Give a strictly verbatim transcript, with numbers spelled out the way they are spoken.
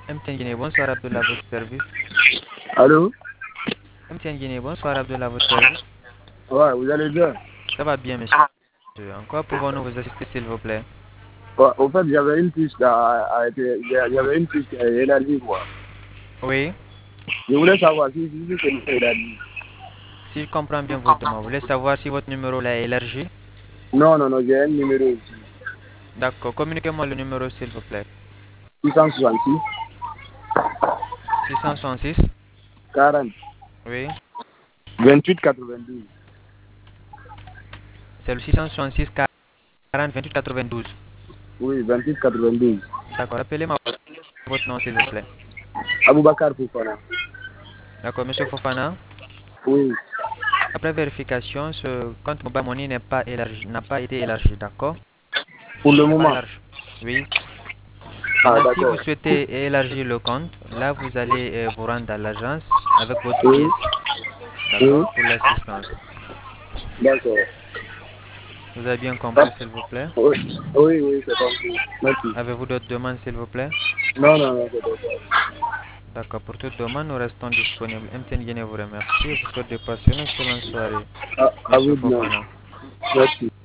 M T N Guinée, bonsoir Abdullah, votre service. Allô? M T N Guinée, bonsoir Abdullah, votre service. Ouais, vous allez bien? Ça va bien, monsieur. En quoi pouvons-nous vous assister, s'il vous plaît? Ouais, au fait, j'avais une piste à, à, j'avais une piste à élargie, quoi. Oui. Je voulais savoir si, si, si c'est une élargie. Si je comprends bien votre demande, vous voulez savoir si votre numéro là est élargi? Non, non, non, j'ai un numéro ici. D'accord, communiquez-moi le numéro, s'il vous plaît. six cent soixante-six, six cent soixante-six. quarante, Oui. vingt-huit quatre-vingt-douze. C'est le six cent soixante-six quarante vingt-huit quatre-vingt-douze. Oui, vingt-huit quatre-vingt-douze. D'accord, appelez-moi votre nom, s'il vous plaît. Aboubakar Fofana. D'accord, monsieur Fofana. Oui. Après vérification, ce compte Mobile Money n'est pas élargi, n'a pas été élargi, d'accord? Pour le Il n'est pas moment. élargi. Oui. Ah, Maintenant, si vous d'accord. souhaitez élargir le compte, là, vous allez euh, vous rendre à l'agence avec votre Oui. pièce, Oui. d'accord, pour l'assistance. D'accord. Vous avez bien Ah, compris, s'il vous plaît? oui, oui, oui, c'est compris. Merci. Avez-vous d'autres demandes, s'il vous plaît? Non, non, non, c'est d'accord. D'accord, pour toute demande, nous restons disponibles. M T N Guinée vous remercie et vous souhaite de passer une excellente soirée, À, à monsieur vous de même. Fofana. Merci.